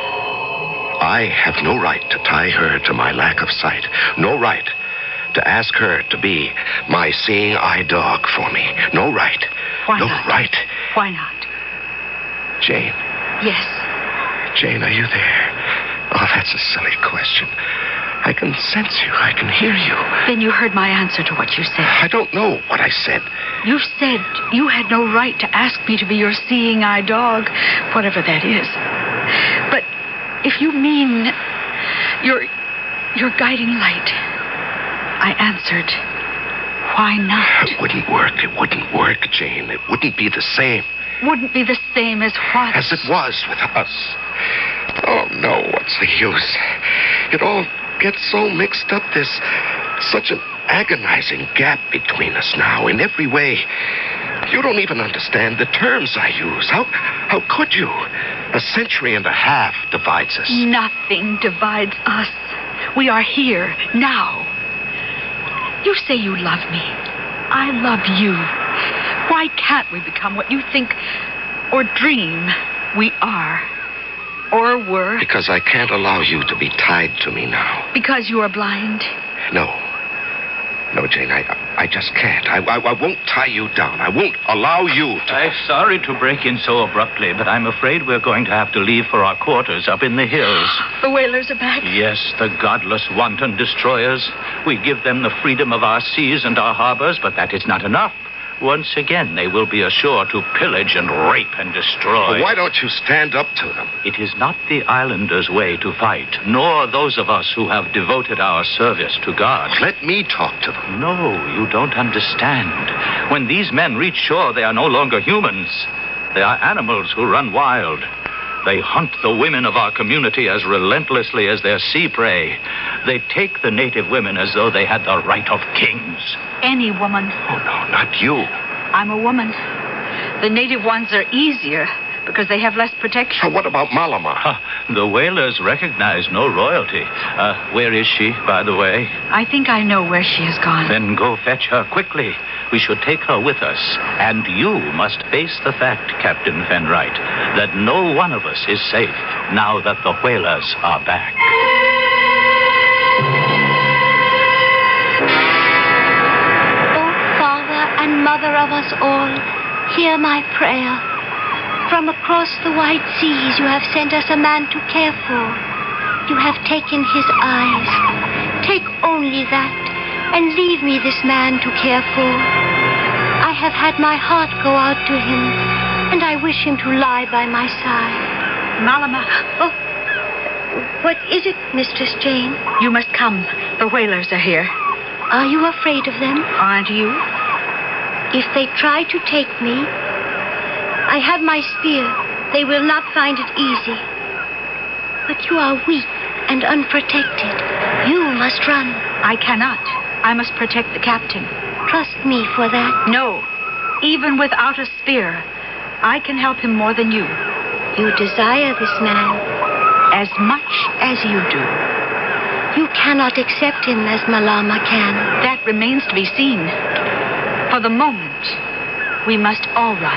I have no right to tie her to my lack of sight. No right to ask her to be my seeing eye dog for me. No right. Why no not? right. Why not? Jane. Yes. Jane, are you there? Oh, that's a silly question. I can sense you. I can hear you. Then you heard my answer to what you said. I don't know what I said. You said you had no right to ask me to be your seeing eye dog, whatever that is. But if you mean your guiding light, I answered, why not? It wouldn't work. It wouldn't work, Jane. It wouldn't be the same. Wouldn't be the same as what? As it was with us. Oh, no, what's the use? It all gets so mixed up. There's such an agonizing gap between us now in every way. You don't even understand the terms I use. How could you? A century and a half divides us. Nothing divides us. We are here, now. You say you love me. I love you. Why can't we become what you think or dream we are? Or were? Because I can't allow you to be tied to me now. Because you are blind? No. No, Jane, I just can't. I won't tie you down. I won't allow you to... I'm sorry to break in so abruptly, but I'm afraid we're going to have to leave for our quarters up in the hills. The whalers are back? Yes, the godless, wanton destroyers. We give them the freedom of our seas and our harbors, but that is not enough. Once again, they will be ashore to pillage and rape and destroy. Well, why don't you stand up to them? It is not the islanders' way to fight, nor those of us who have devoted our service to God. Let me talk to them. No, you don't understand. When these men reach shore, they are no longer humans. They are animals who run wild. They hunt the women of our community as relentlessly as their sea prey. They take the native women as though they had the right of kings. Any woman. Oh, no, not you. I'm a woman. The native ones are easier. because they have less protection. What about Malamar? The whalers recognize no royalty. Where is she, by the way? I think I know where she has gone. Then go fetch her quickly. We should take her with us. And you must face the fact, Captain Fenright, that no one of us is safe now that the whalers are back. And mother of us all, hear my prayer. From across the wide seas you have sent us a man to care for. You have taken his eyes. Take only that, and leave me this man to care for. I have had my heart go out to him, and I wish him to lie by my side. Malamar. Oh, what is it, Mistress Jane? You must come. The whalers are here. Are you afraid of them? Aren't you? If they try to take me, I have my spear. They will not find it easy. But you are weak and unprotected. You must run. I cannot. I must protect the captain. Trust me for that. No. Even without a spear, I can help him more than you. You desire this man. As much as you do. You cannot accept him as Malama can. That remains to be seen. For the moment, we must all run.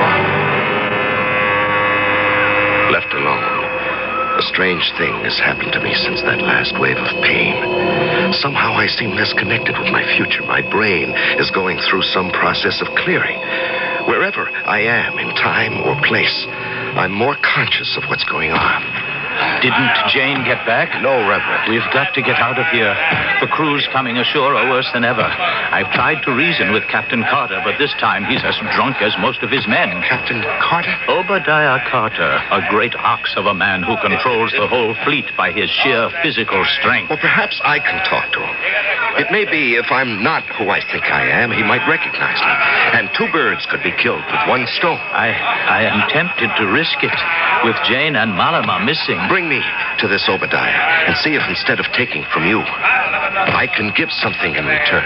Left alone, a strange thing has happened to me since that last wave of pain. Somehow I seem less connected with my future. My brain is going through some process of clearing. Wherever I am in time or place, I'm more conscious of what's going on. Didn't Jane get back? No, Reverend. We've got to get out of here. The crew's coming ashore are worse than ever. I've tried to reason with Captain Carter, but this time he's as drunk as most of his men. Captain Carter? Obadiah Carter, a great ox of a man who controls the whole fleet by his sheer physical strength. Well, perhaps I can talk to him. It may be if I'm not who I think I am, he might recognize me. And two birds could be killed with one stone. I am tempted to risk it, with Jane and Malamar missing. Bring me to this Obadiah and see if instead of taking from you, I can give something in return.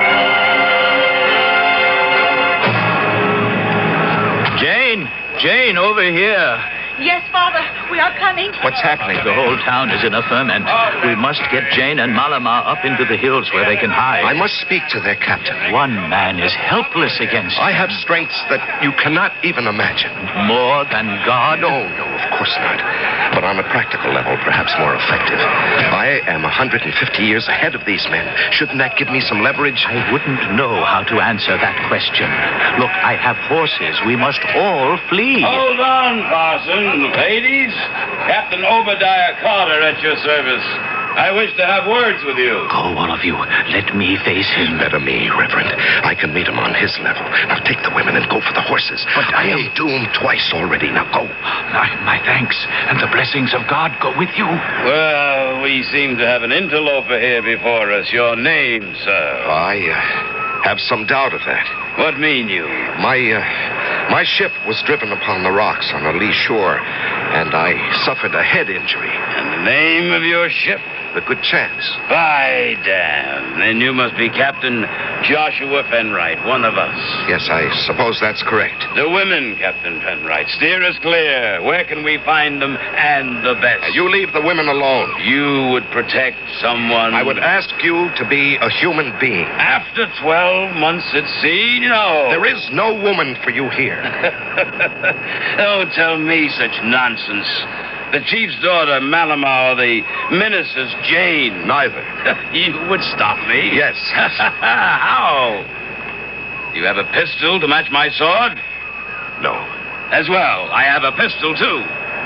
Jane, over here. Yes, Father, we are coming. What's happening? The whole town is in a ferment. We must get Jane and Malamar up into the hills where they can hide. I must speak to their captain. One man is helpless against I have strengths that you cannot even imagine. More than God? No, of course not. But on a practical level, perhaps more effective. I am 150 years ahead of these men. Shouldn't that give me some leverage? I wouldn't know how to answer that question. Look, I have horses. We must all flee. Hold on, Parson. Ladies, Captain Obadiah Carter at your service. I wish to have words with you. Go, all of you. Let me face him. Better me, Reverend. I can meet him on his level. Now take the women and go for the horses. But I am doomed twice already. Now go. My thanks, and the blessings of God go with you. Well, we seem to have an interloper here before us. Your name, sir? I have some doubt of that. What mean you? My ship was driven upon the rocks on a lee shore, and I suffered a head injury. And the name of your ship? The Good Chance. By damn. Then you must be Captain Joshua Fenright, one of us. Yes, I suppose that's correct. The women, Captain Fenright. Steer us clear. Where can we find them and the best? You leave the women alone. You would protect someone. I would ask you to be a human being. After 12 months at sea? No. There is no woman for you here. Don't tell me such nonsense. The chief's daughter, Malamar, the minister's Jane. Neither. You would stop me? Yes. How? You have a pistol to match my sword? No. As well, I have a pistol, too.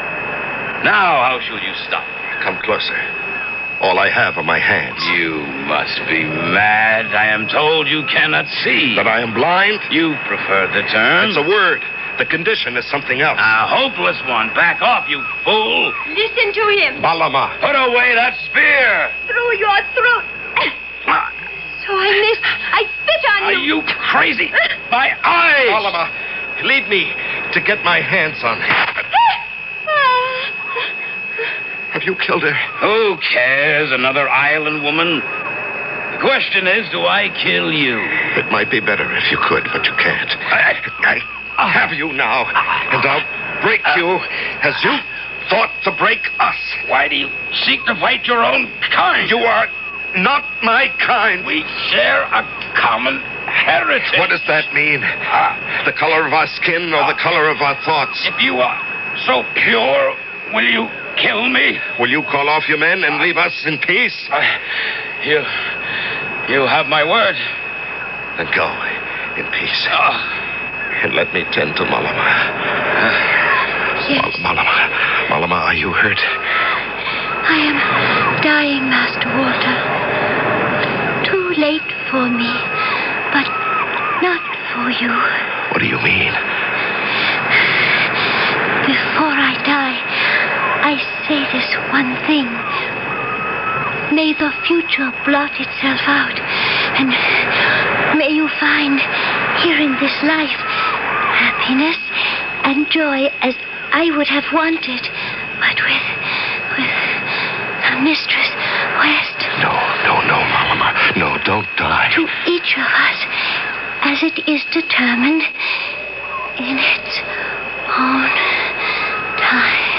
Now, how shall you stop? Come closer. All I have are my hands. You must be mad. I am told you cannot see. That I am blind? You prefer the term? It's a word. The condition is something else. A hopeless one. Back off, you fool. Listen to him. Malamar. Put away that spear. Through your throat. So I missed. I spit on you. Are you crazy? My eyes. Malamar, lead me to get my hands on her. Have you killed her? Who cares? Another island woman? The question is, do I kill you? It might be better if you could, but you can't. I have you now, and break you as you thought to break us. Why do you seek to fight your own kind? You are not my kind. We share a common heritage. What does that mean? The color of our skin or the color of our thoughts? If you are so pure, will you kill me? Will you call off your men and leave us in peace? You have my word. Then go in peace. And let me tend to Malama. Yes. Malama, are you hurt? I am dying, Master Walter. Too late for me, but not for you. What do you mean? Before I die, I say this one thing. May the future blot itself out, and may you find here in this life happiness and joy as I would have wanted, but with Mistress West. No, Malama. No, don't die. To each of us, as it is determined in its own time.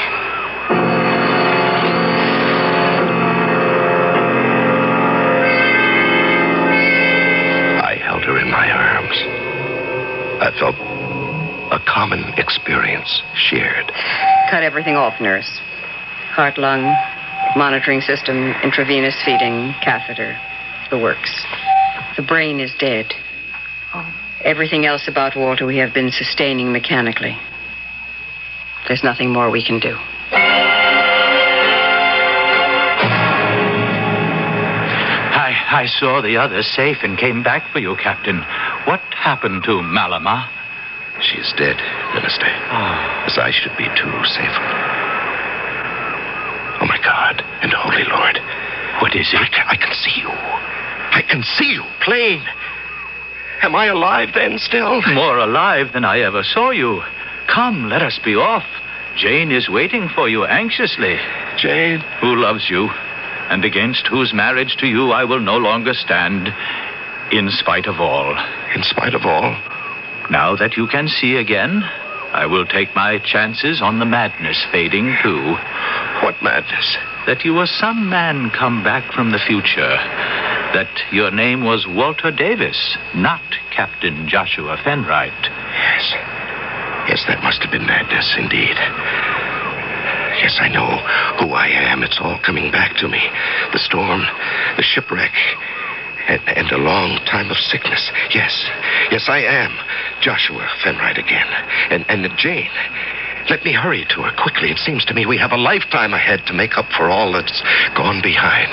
I held her in my arms. I felt a common experience shared. Cut everything off, nurse. Heart, lung, monitoring system, intravenous feeding, catheter, the works. The brain is dead. Everything else about Walter we have been sustaining mechanically. There's nothing more we can do. I saw the others safe and came back for you, Captain. What happened to Malama? She is dead, Minister. As I should be too, Safer. Oh, my God and Holy Lord. What is it? I can see you. I can see you plain. Am I alive then still? More alive than I ever saw you. Come, let us be off. Jane is waiting for you anxiously. Jane? Who loves you, and against whose marriage to you I will no longer stand, in spite of all. In spite of all? Now that you can see again, I will take my chances on the madness fading too. What madness? That you were some man come back from the future. That your name was Walter Davis, not Captain Joshua Fenright. Yes, that must have been madness indeed. Yes, I know who I am. It's all coming back to me. The storm, the shipwreck, and a long time of sickness. Yes, I am Joshua Fenright again. And Jane, let me hurry to her quickly. It seems to me we have a lifetime ahead to make up for all that's gone behind.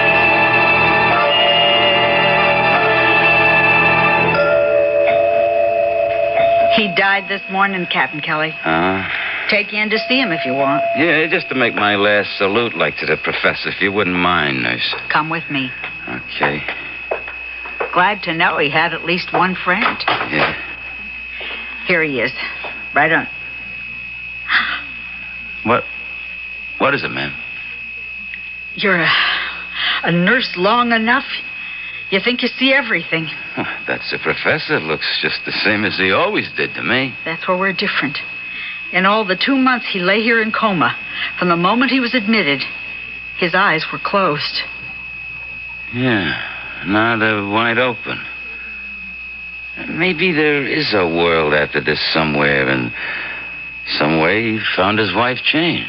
He died this morning, Captain Kelly. Take you in to see him if you want. Yeah, just to make my last salute, like to the professor, if you wouldn't mind, nurse. Come with me. Okay. Glad to know he had at least one friend. Yeah. Here he is. Right on. What is it, ma'am? You're a nurse long enough. You think you see everything. That's the professor. Looks just the same as he always did to me. That's where we're different. In all the 2 months he lay here in coma, from the moment he was admitted, his eyes were closed. Yeah, now they're wide open. Maybe there is a world after this somewhere, and some way he found his wife, Jane.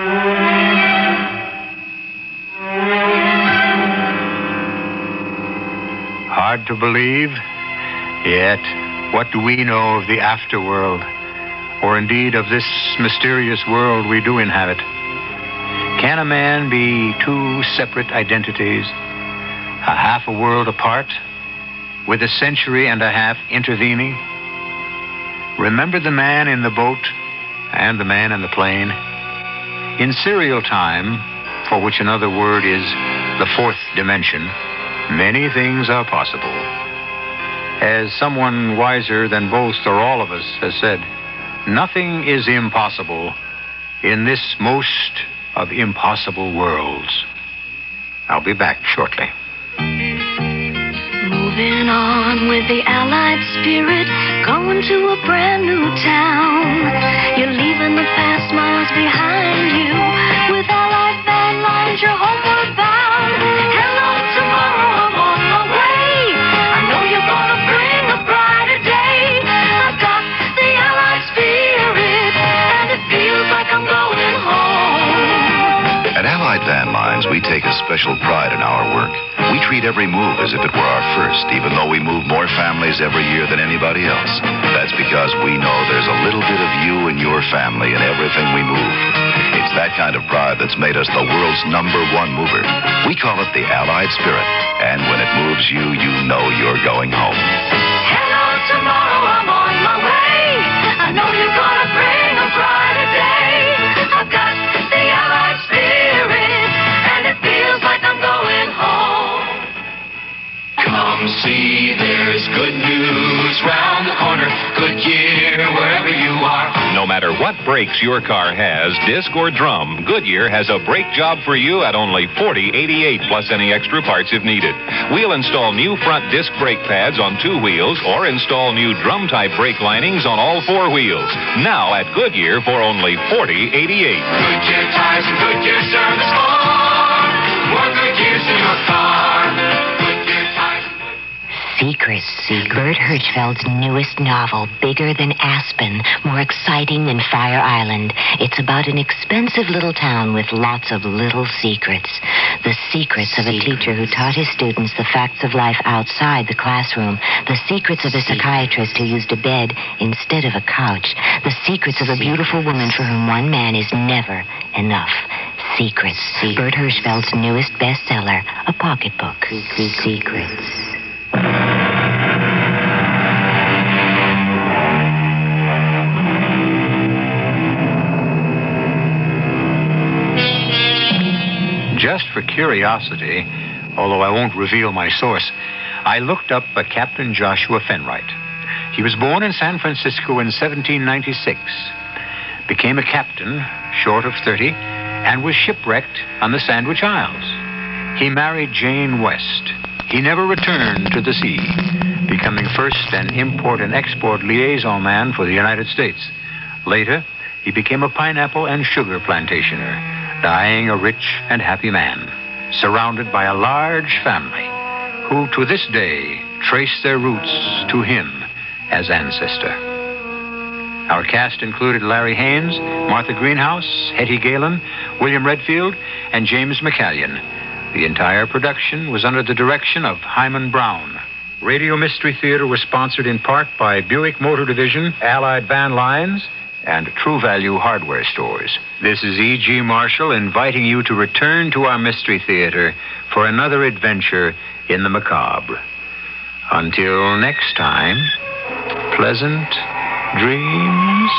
Hard to believe, yet what do we know of the afterworld, or indeed of this mysterious world we do inhabit? Can a man be two separate identities, a half a world apart, with a century and a half intervening? Remember the man in the boat and the man in the plane? In serial time, for which another word is the fourth dimension, many things are possible. As someone wiser than both or all of us has said, nothing is impossible in this most of impossible worlds. I'll be back shortly. Moving Moving on with the Allied spirit, going to a brand new town. You're leaving the past miles behind you. With Allied van lines, you're homeward bound. Hello, tomorrow, I'm on my way. I know you're gonna bring a brighter day. I've got the Allied spirit, and it feels like I'm going home. At Allied Van Lines, we take a special pride in our work. We treat every move as if it were our first, even though we move more families every year than anybody else. That's because we know there's a little bit of you and your family in everything we move. It's that kind of pride that's made us the world's #1 mover. We call it the Allied Spirit. And when it moves you, you know you're going home. Hello, tomorrow, I'm on my way. I know you're gonna bring a brighter day. I've got the Allied spirit, and it feels like I'm going home. Come see, there's good news round the corner. Goodyear, wherever you are. No matter what brakes your car has, disc or drum, Goodyear has a brake job for you at only $40.88 plus any extra parts if needed. We'll install new front disc brake pads on 2 wheels or install new drum-type brake linings on all 4 wheels. Now at Goodyear for only $40.88. Goodyear tires and Goodyear service more Goodyears in your car. Secrets. Bert Hirschfeld's newest novel, Bigger Than Aspen, more exciting than Fire Island. It's about an expensive little town with lots of little secrets. The secrets of a teacher who taught his students the facts of life outside the classroom. The secrets of a psychiatrist who used a bed instead of a couch. The secrets of a beautiful woman for whom one man is never enough. Secrets. Bert Hirschfeld's newest bestseller, a pocketbook. Secrets. Just for curiosity, although I won't reveal my source, I looked up a Captain Joshua Fenright. He was born in San Francisco in 1796, became a captain, short of 30, and was shipwrecked on the Sandwich Isles. He married Jane West. He never returned to the sea, becoming first an import and export liaison man for the United States. Later, he became a pineapple and sugar plantationer, dying a rich and happy man, surrounded by a large family who to this day trace their roots to him as ancestor. Our cast included Larry Haynes, Martha Greenhouse, Hetty Galen, William Redfield, and James McCallion. The entire production was under the direction of Hyman Brown. Radio Mystery Theater was sponsored in part by Buick Motor Division, Allied Van Lines, and True Value Hardware Stores. This is E.G. Marshall inviting you to return to our Mystery Theater for another adventure in the macabre. Until next time, pleasant dreams.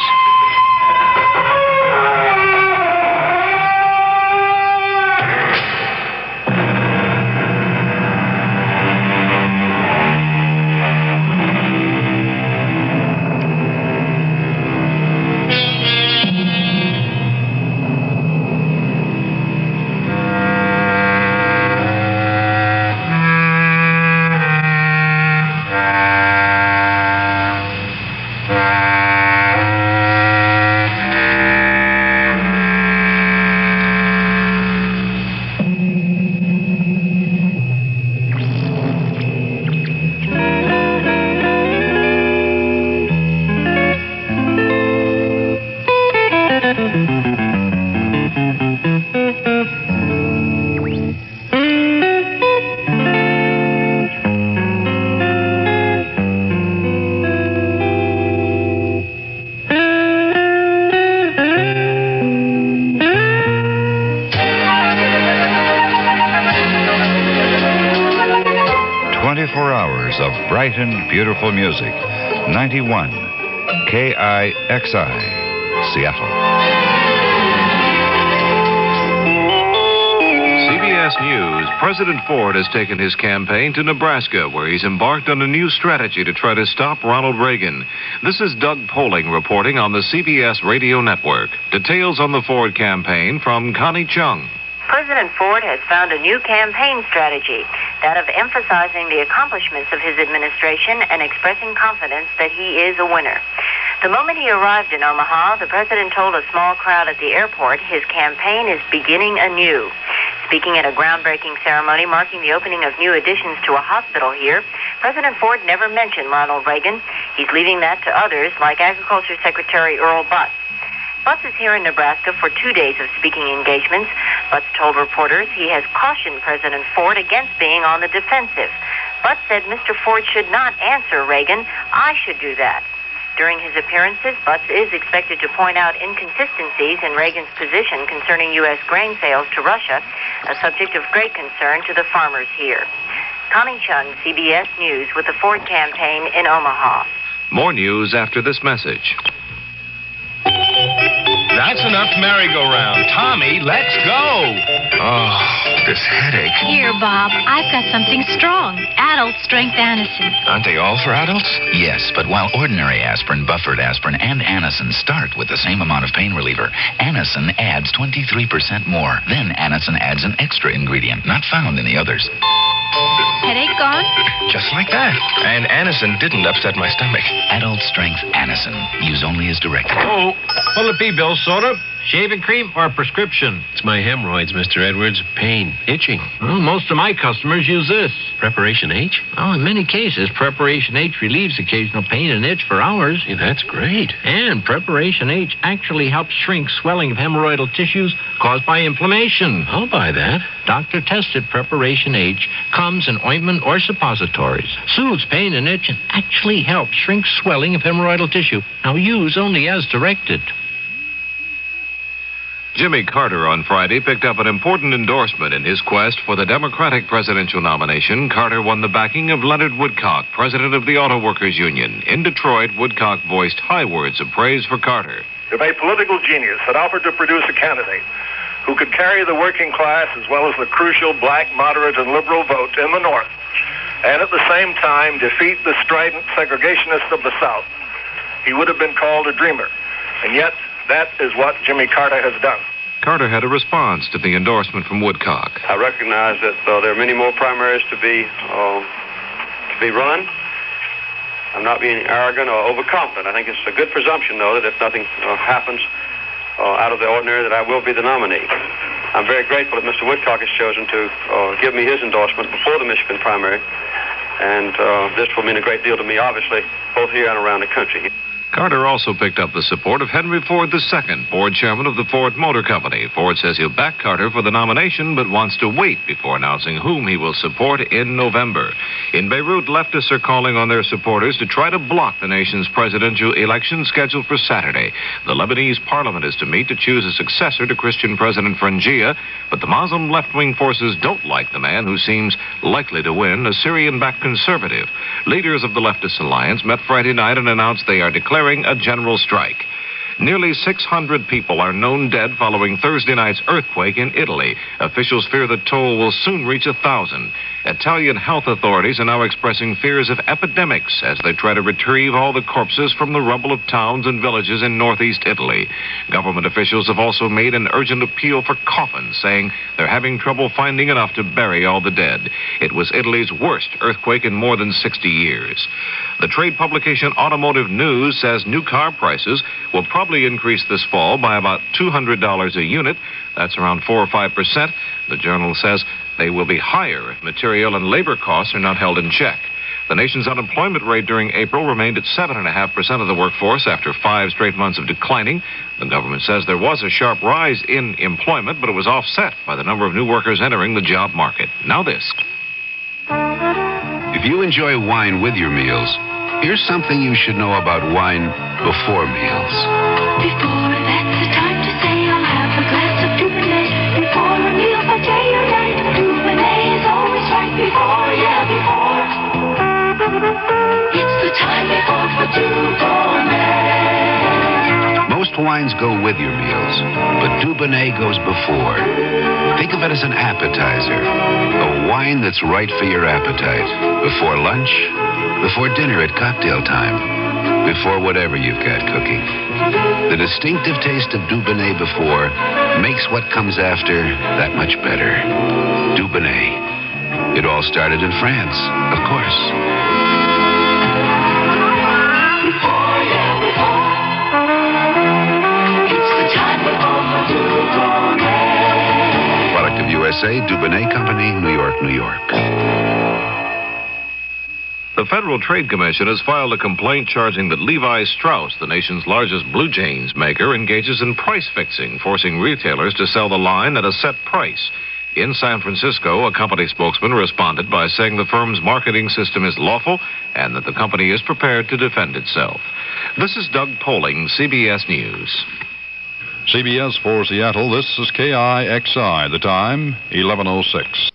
Of bright and beautiful music. 91 KIXI, Seattle. CBS News, President Ford has taken his campaign to Nebraska, where he's embarked on a new strategy to try to stop Ronald Reagan. This is Doug Poling reporting on the CBS Radio Network. Details on the Ford campaign from Connie Chung. President Ford has found a new campaign strategy, that of emphasizing the accomplishments of his administration and expressing confidence that he is a winner. The moment he arrived in Omaha, the president told a small crowd at the airport his campaign is beginning anew. Speaking at a groundbreaking ceremony marking the opening of new additions to a hospital here, President Ford never mentioned Ronald Reagan. He's leaving that to others, like Agriculture Secretary Earl Butz. Butz is here in Nebraska for 2 days of speaking engagements. Butz told reporters he has cautioned President Ford against being on the defensive. Butz said Mr. Ford should not answer Reagan. I should do that. During his appearances, Butz is expected to point out inconsistencies in Reagan's position concerning U.S. grain sales to Russia, a subject of great concern to the farmers here. Connie Chung, CBS News, with the Ford campaign in Omaha. More news after this message. That's enough merry-go-round. Tommy, let's go. Oh, this headache. Here, Bob, I've got something strong. Adult Strength Anacin. Aren't they all for adults? Yes, but while ordinary aspirin, buffered aspirin, and Anacin start with the same amount of pain reliever, Anacin adds 23% more. Then Anacin adds an extra ingredient not found in the others. Headache gone? Just like that. And Anacin didn't upset my stomach. Adult strength Anacin. Use only as directed. Oh, what'll it be, Bill? Soda, shaving cream, or a prescription? It's my hemorrhoids, Mr. Edwards. Pain, itching. Well, most of my customers use this. Preparation H? Well, in many cases, Preparation H relieves occasional pain and itch for hours. Yeah, that's great. And Preparation H actually helps shrink swelling of hemorrhoidal tissues caused by inflammation. I'll buy that. Doctor-tested Preparation H comes in ointment or suppositories, soothes pain and itch, and actually helps shrink swelling of hemorrhoidal tissue. Now use only as directed. Jimmy Carter on Friday picked up an important endorsement in his quest for the Democratic presidential nomination. Carter won the backing of Leonard Woodcock, president of the Auto Workers Union. In Detroit, Woodcock voiced high words of praise for Carter. If a political genius had offered to produce a candidate who could carry the working class as well as the crucial black, moderate, and liberal vote in the North, and at the same time defeat the strident segregationists of the South, he would have been called a dreamer. And yet, that is what Jimmy Carter has done. Carter had a response to the endorsement from Woodcock. I recognize that there are many more primaries to be run. I'm not being arrogant or overconfident. I think it's a good presumption, though, that if nothing happens out of the ordinary, that I will be the nominee. I'm very grateful that Mr. Woodcock has chosen to give me his endorsement before the Michigan primary, and this will mean a great deal to me, obviously, both here and around the country. Carter also picked up the support of Henry Ford II, board chairman of the Ford Motor Company. Ford says he'll back Carter for the nomination, but wants to wait before announcing whom he will support in November. In Beirut, leftists are calling on their supporters to try to block the nation's presidential election scheduled for Saturday. The Lebanese parliament is to meet to choose a successor to Christian President Frangieh, but the Muslim left-wing forces don't like the man who seems likely to win, a Syrian-backed conservative. Leaders of the leftist alliance met Friday night and announced they are declaring a general strike. Nearly 600 people are known dead following Thursday night's earthquake in Italy. Officials fear the toll will soon reach 1,000. Italian health authorities are now expressing fears of epidemics as they try to retrieve all the corpses from the rubble of towns and villages in northeast Italy. Government officials have also made an urgent appeal for coffins, saying they're having trouble finding enough to bury all the dead. It was Italy's worst earthquake in more than 60 years. The trade publication Automotive News says new car prices will probably increase this fall by about $200 a unit. That's around 4 or 5%. The journal says they will be higher if material and labor costs are not held in check. The nation's unemployment rate during April remained at 7.5% of the workforce after 5 straight months of declining. The government says there was a sharp rise in employment, but it was offset by the number of new workers entering the job market. Now this. If you enjoy wine with your meals, here's something you should know about wine before meals. Before, that's the time to say I'll have a glass of Dubonnet. Before a meal by day or night, Dubonnet is always right before, yeah, before. It's the time before for Dubonnet. Most wines go with your meals, but Dubonnet goes before. Think of it as an appetizer, a wine that's right for your appetite. Before lunch, before dinner at cocktail time, before whatever you've got cooking. The distinctive taste of Dubonnet before makes what comes after that much better. Dubonnet. It all started in France, of course. It's the time of Dubonnet. Product of USA, Dubonnet Company, New York, New York. The Federal Trade Commission has filed a complaint charging that Levi Strauss, the nation's largest blue jeans maker, engages in price fixing, forcing retailers to sell the line at a set price. In San Francisco, a company spokesman responded by saying the firm's marketing system is lawful and that the company is prepared to defend itself. This is Doug Poling, CBS News. CBS for Seattle, this is KIXI. The time, 11:06.